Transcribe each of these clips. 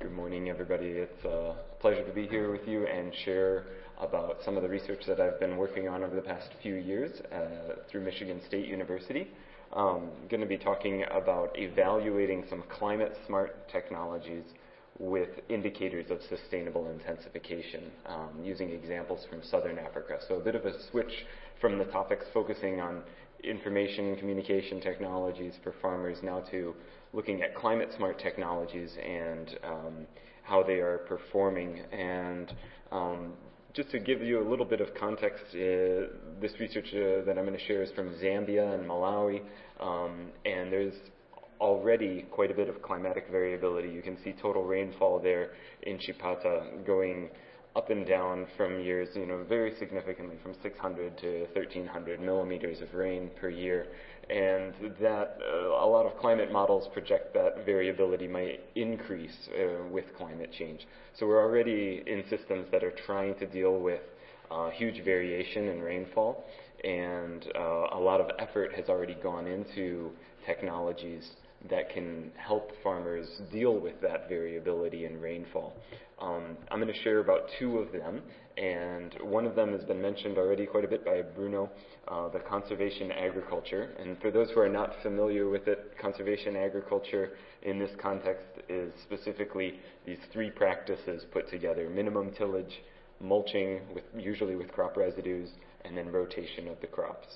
Good morning, everybody. It's a pleasure to be here with you and share about some of the research that I've been working on over the past few years through Michigan State University. I'm going to be talking about evaluating some climate-smart technologies with indicators of sustainable intensification using examples from Southern Africa. So a bit of a switch from the topics focusing on information communication technologies for farmers now to looking at climate-smart technologies and how they are performing. And just to give you a little bit of context, this research that I'm going to share is from Zambia and Malawi, and there's already quite a bit of climatic variability. You can see total rainfall there in Chipata going up and down from years, very significantly from 600 to 1,300 millimeters of rain per year. And that a lot of climate models project that variability might increase with climate change. So we're already in systems that are trying to deal with huge variation in rainfall, and a lot of effort has already gone into technologies that can help farmers deal with that variability in rainfall. I'm going to share about two of them, and one of them has been mentioned already quite a bit by Bruno, the conservation agriculture. And for those who are not familiar with it, conservation agriculture in this context is specifically these three practices put together: minimum tillage, mulching, usually with crop residues, and then rotation of the crops.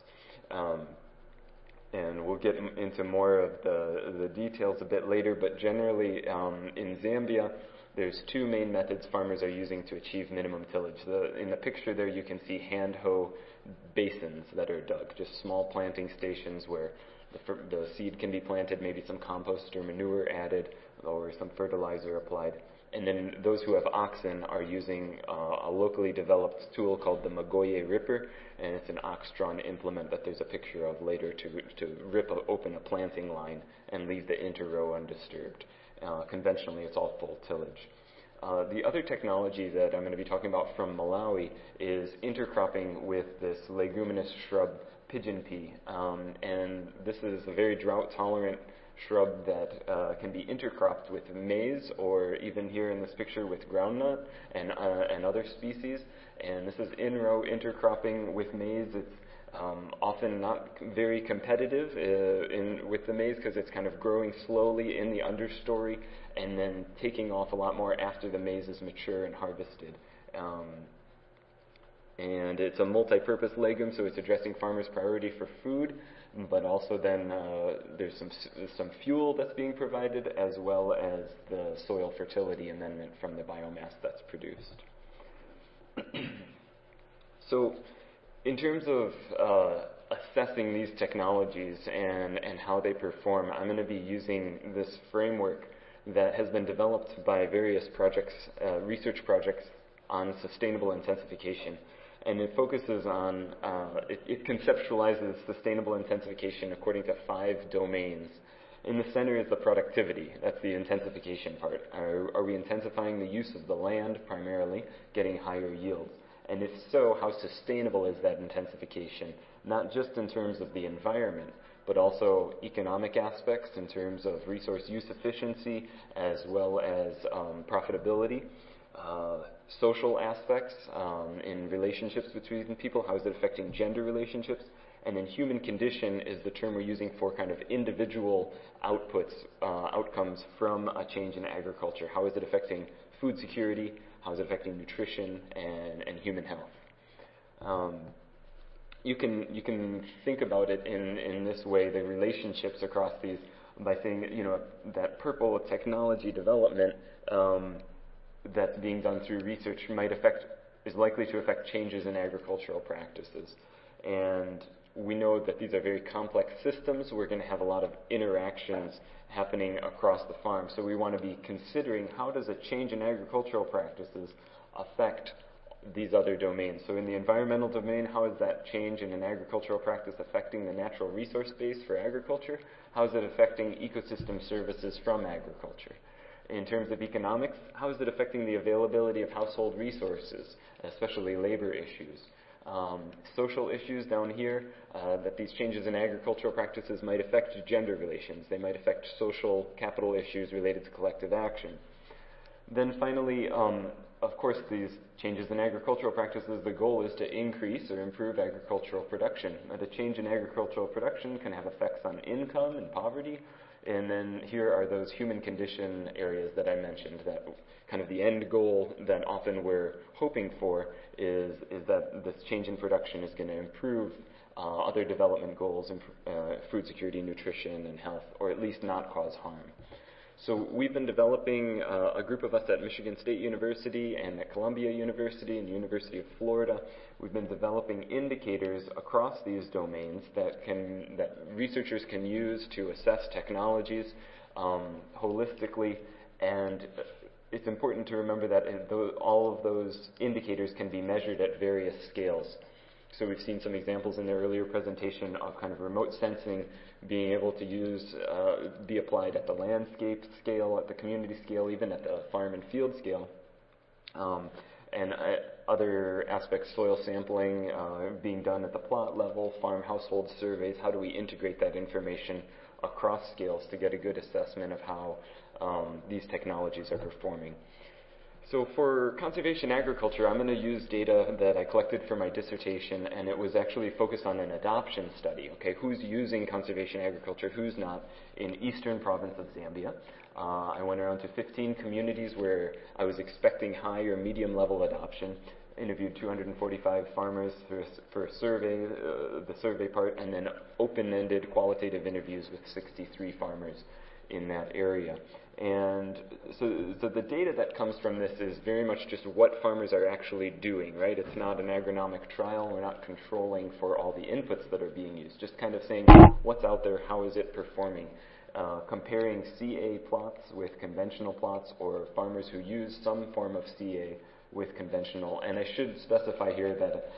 And we'll get into more of the details a bit later, but generally in Zambia, there's two main methods farmers are using to achieve minimum tillage. In the picture there, you can see hand hoe basins that are dug, just small planting stations where the seed can be planted, maybe some compost or manure added, or some fertilizer applied. And then those who have oxen are using a locally developed tool called the Magoye Ripper, and it's an ox-drawn implement that there's a picture of later to rip open a planting line and leave the interrow undisturbed. Conventionally, it's all full tillage. The other technology that I'm going to be talking about from Malawi is intercropping with this leguminous shrub, pigeon pea. And this is a very drought-tolerant shrub that can be intercropped with maize, or even here in this picture with groundnut and other species. And this is in-row intercropping with maize. It's often not very competitive with the maize because it's kind of growing slowly in the understory and then taking off a lot more after the maize is mature and harvested. And it's a multi-purpose legume, so it's addressing farmers' priority for food, but also then there's some fuel that's being provided, as well as the soil fertility amendment from the biomass that's produced. So in terms of assessing these technologies and how they perform, I'm going to be using this framework that has been developed by various projects, research projects on sustainable intensification. And it focuses on, it conceptualizes sustainable intensification according to 5 domains. In the center is the productivity. That's the intensification part. Are we intensifying the use of the land primarily, getting higher yields? And if so, how sustainable is that intensification? Not just in terms of the environment, but also economic aspects in terms of resource use efficiency, as well as profitability. Social aspects in relationships between people. How is it affecting gender relationships? And then human condition is the term we're using for kind of individual outcomes from a change in agriculture. How is it affecting food security? How is it affecting nutrition and human health? You can think about it in this way, the relationships across these, by saying, that purple technology development that's being done through research is likely to affect changes in agricultural practices. And we know that these are very complex systems. We're going to have a lot of interactions happening across the farm. So we want to be considering, how does a change in agricultural practices affect these other domains? So in the environmental domain, how is that change in an agricultural practice affecting the natural resource base for agriculture? How is it affecting ecosystem services from agriculture? In terms of economics, how is it affecting the availability of household resources, especially labor issues? Social issues down here, that these changes in agricultural practices might affect gender relations. They might affect social capital issues related to collective action. Then finally, of course, these changes in agricultural practices, the goal is to increase or improve agricultural production. The change in agricultural production can have effects on income and poverty. And then here are those human condition areas that I mentioned, that kind of the end goal that often we're hoping for is that this change in production is going to improve other development goals, food security, nutrition, and health, or at least not cause harm. So we've been developing, a group of us at Michigan State University and at Columbia University and the University of Florida, we've been developing indicators across these domains that researchers can use to assess technologies holistically. And it's important to remember that all of those indicators can be measured at various scales. So we've seen some examples in the earlier presentation of kind of remote sensing being able to be applied at the landscape scale, at the community scale, even at the farm and field scale. And other aspects, soil sampling being done at the plot level, farm household surveys. How do we integrate that information across scales to get a good assessment of how these technologies are performing? So for conservation agriculture, I'm going to use data that I collected for my dissertation, and it was actually focused on an adoption study. Okay, who's using conservation agriculture, who's not, in eastern province of Zambia. I went around to 15 communities where I was expecting high or medium level adoption, interviewed 245 farmers for a survey, the survey part, and then open-ended qualitative interviews with 63 farmers in that area. And so the data that comes from this is very much just what farmers are actually doing, right? It's not an agronomic trial. We're not controlling for all the inputs that are being used. Just kind of saying what's out there, how is it performing? Comparing CA plots with conventional plots, or farmers who use some form of CA with conventional. And I should specify here that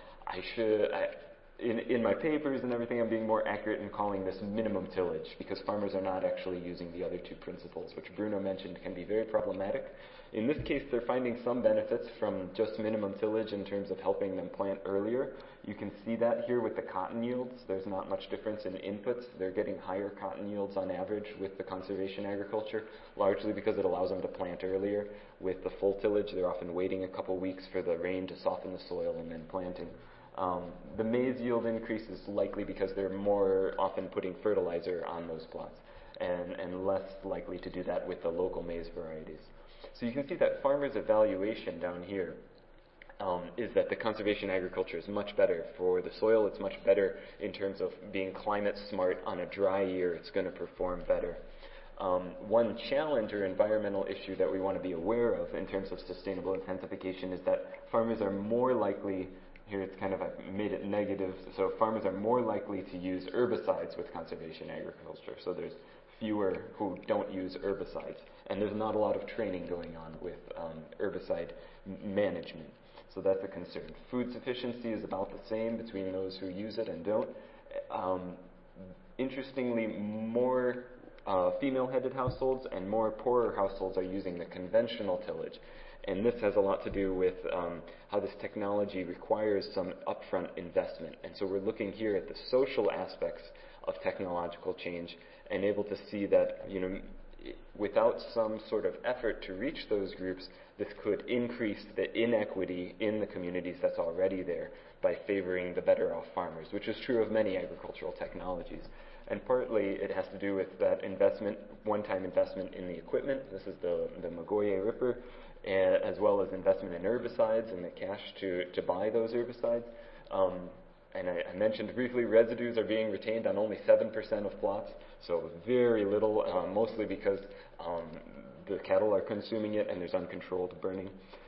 in my papers and everything, I'm being more accurate in calling this minimum tillage, because farmers are not actually using the other two principles, which Bruno mentioned can be very problematic. In this case, they're finding some benefits from just minimum tillage in terms of helping them plant earlier. You can see that here with the cotton yields. There's not much difference in inputs. They're getting higher cotton yields on average with the conservation agriculture, largely because it allows them to plant earlier. With the full tillage, they're often waiting a couple weeks for the rain to soften the soil and then planting. The maize yield increase is likely because they're more often putting fertilizer on those plots, and less likely to do that with the local maize varieties. So you can see that farmers' evaluation down here is that the conservation agriculture is much better for the soil. It's much better in terms of being climate smart. On a dry year, it's going to perform better. One challenge or environmental issue that we want to be aware of in terms of sustainable intensification is that farmers are more likely, here it's kind of, I've made it negative, so farmers are more likely to use herbicides with conservation agriculture. So there's fewer who don't use herbicides. And there's not a lot of training going on with herbicide management. So that's a concern. Food sufficiency is about the same between those who use it and don't. Interestingly, more female-headed households and more poorer households are using the conventional tillage. And this has a lot to do with how this technology requires some upfront investment. And so we're looking here at the social aspects of technological change and able to see that, without some sort of effort to reach those groups, this could increase the inequity in the communities that's already there by favoring the better off farmers, which is true of many agricultural technologies. And partly it has to do with that investment, one-time investment in the equipment. This is the Magoye Ripper, as well as investment in herbicides and the cash to buy those herbicides. And I mentioned briefly, residues are being retained on only 7% of plots, so very little, mostly because the cattle are consuming it and there's uncontrolled burning.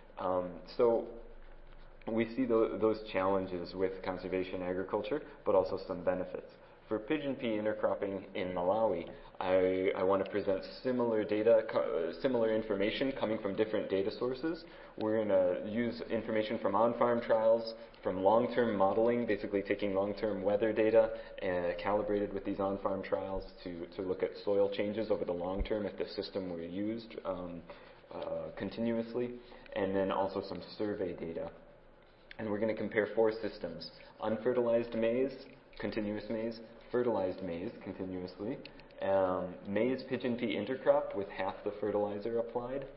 So we see those challenges with conservation agriculture, but also some benefits. For pigeon pea intercropping in Malawi, I want to present similar data, similar information coming from different data sources. We're going to use information from on-farm trials, from long-term modeling, basically taking long-term weather data and calibrated with these on-farm trials to look at soil changes over the long term if the system were used continuously, and then also some survey data. And we're going to compare 4 systems: unfertilized maize, continuous maize; fertilized maize continuously; maize pigeon pea intercrop with half the fertilizer applied;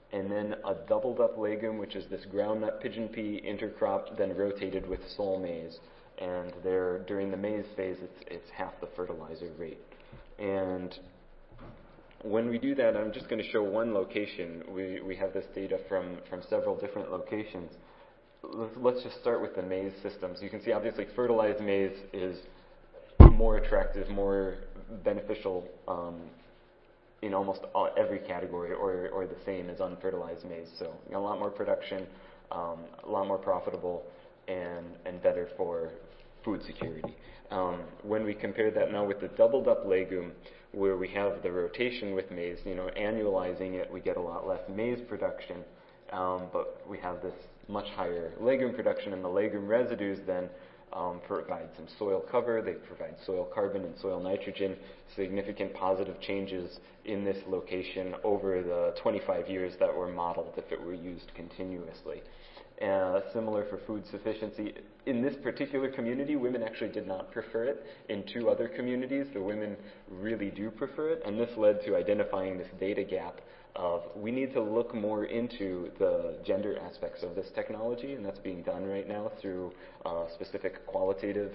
and then a doubled up legume, which is this groundnut pigeon pea intercrop, then rotated with sol maize. And there, during the maize phase, it's half the fertilizer rate. And when we do that, I'm just going to show one location. We have this data from several different locations. Let's just start with the maize systems. You can see, obviously, fertilized maize is more attractive, more beneficial in almost every category, or the same as unfertilized maize. So a lot more production, a lot more profitable, and better for food security. When we compare that now with the doubled up legume, where we have the rotation with maize, annualizing it, we get a lot less maize production, but we have this much higher legume production, and the legume residues then provide some soil cover. They provide soil carbon and soil nitrogen, significant positive changes in this location over the 25 years that were modeled if it were used continuously. Similar for food sufficiency. In this particular community, women actually did not prefer it. In 2 other communities, the women really do prefer it, and this led to identifying this data gap of we need to look more into the gender aspects of this technology, and that's being done right now through specific qualitative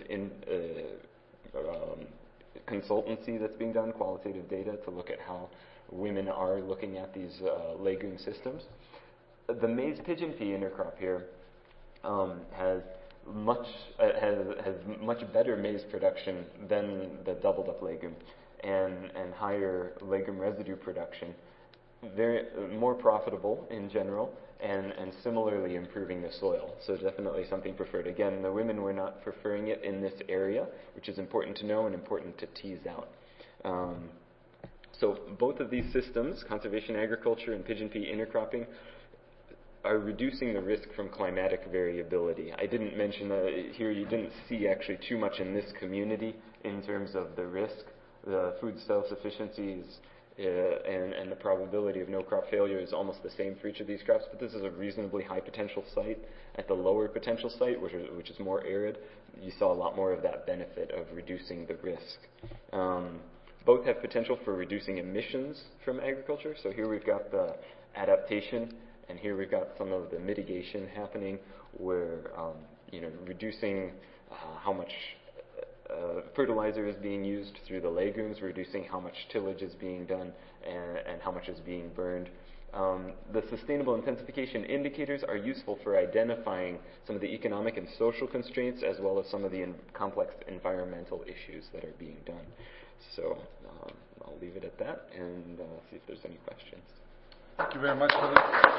consultancy that's being done, qualitative data to look at how women are looking at these legume systems. The maize pigeon pea intercrop here has much better maize production than the doubled up legume, and higher legume residue production. Very more profitable in general, and similarly improving the soil. So definitely something preferred. Again, the women were not preferring it in this area, which is important to know and important to tease out. So both of these systems, conservation agriculture and pigeon pea intercropping, are reducing the risk from climatic variability. I didn't mention that here. You didn't see actually too much in this community in terms of the risk. The food self-sufficiency is and the probability of no crop failure is almost the same for each of these crops, but this is a reasonably high potential site. At the lower potential site, which is more arid, you saw a lot more of that benefit of reducing the risk. Both have potential for reducing emissions from agriculture. So here we've got the adaptation, and here we've got some of the mitigation happening, where reducing how much fertilizer is being used through the legumes, reducing how much tillage is being done, and how much is being burned. The sustainable intensification indicators are useful for identifying some of the economic and social constraints, as well as some of the complex environmental issues that are being done. So I'll leave it at that and see if there's any questions. Thank you very much, Philip.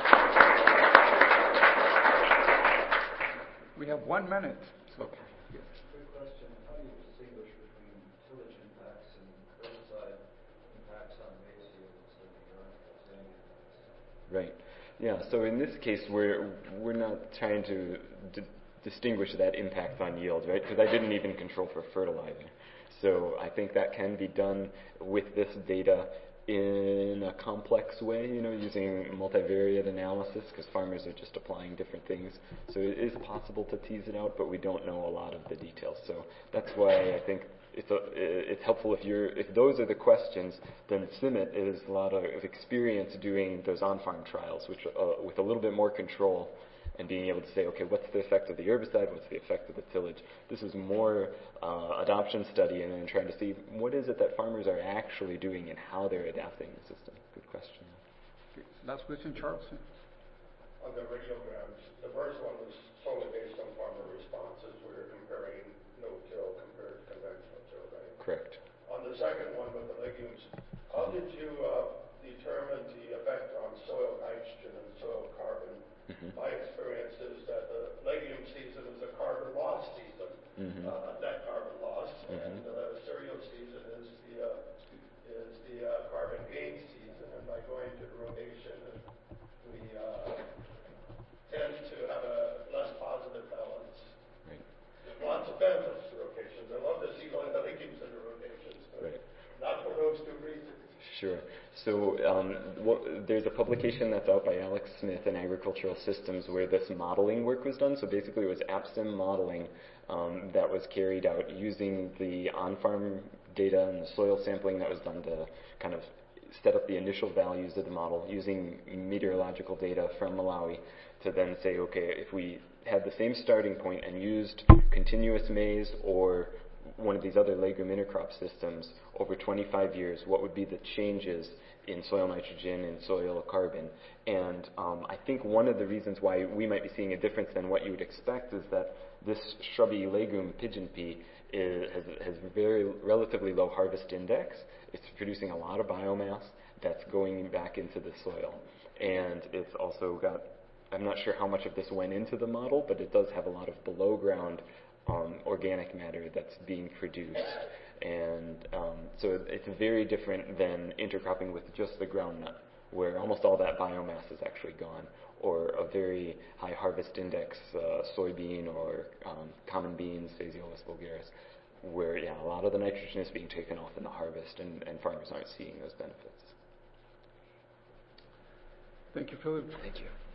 We have 1 minute. Okay. Good question. How do you distinguish between tillage impacts and herbicide impacts on maize yields and non-cultivating impacts? Right. Yeah. So in this case, we're not trying to distinguish that impact on yield, right? Because I didn't even control for fertilizer. So I think that can be done with this data in a complex way, using multivariate analysis, because farmers are just applying different things. So it is possible to tease it out, but we don't know a lot of the details. So that's why I think it's helpful if those are the questions, then CIMMYT is a lot of experience doing those on-farm trials, which with a little bit more control, and being able to say, okay, what's the effect of the herbicide, what's the effect of the tillage? This is more adoption study, and then trying to see what is it that farmers are actually doing and how they're adapting the system. Good question. Last question, Charles. On the radiograms, the first one was solely based on farmer responses. We were comparing no-till compared to conventional till, right? Correct. On the second one with the legumes, how did you determine the effect on soil nitrogen and soil carbon? Mm-hmm. My experience is that the legume season is a carbon loss season, net carbon loss, and cereal season is the carbon gain season. And by going to the rotation, we tend to have a less positive balance. Right. There's lots of benefits to rotations. I love to see the legumes in the rotations, but not for those 2 reasons. Sure. So there's a publication that's out by Alex Smith in Agricultural Systems where this modeling work was done. So basically it was AppSim modeling that was carried out using the on-farm data and the soil sampling that was done to kind of set up the initial values of the model using meteorological data from Malawi to then say, okay, if we had the same starting point and used continuous maize or one of these other legume intercrop systems over 25 years, what would be the changes in soil nitrogen and soil carbon? And I think one of the reasons why we might be seeing a difference than what you would expect is that this shrubby legume, pigeon pea, has very relatively low harvest index. It's producing a lot of biomass that's going back into the soil. And it's also got, I'm not sure how much of this went into the model, but it does have a lot of below ground organic matter that's being produced. And so it's very different than intercropping with just the groundnut, where almost all that biomass is actually gone, or a very high harvest index soybean or common beans, Phaseolus vulgaris, where a lot of the nitrogen is being taken off in the harvest, and farmers aren't seeing those benefits. Thank you, Philip. Thank you.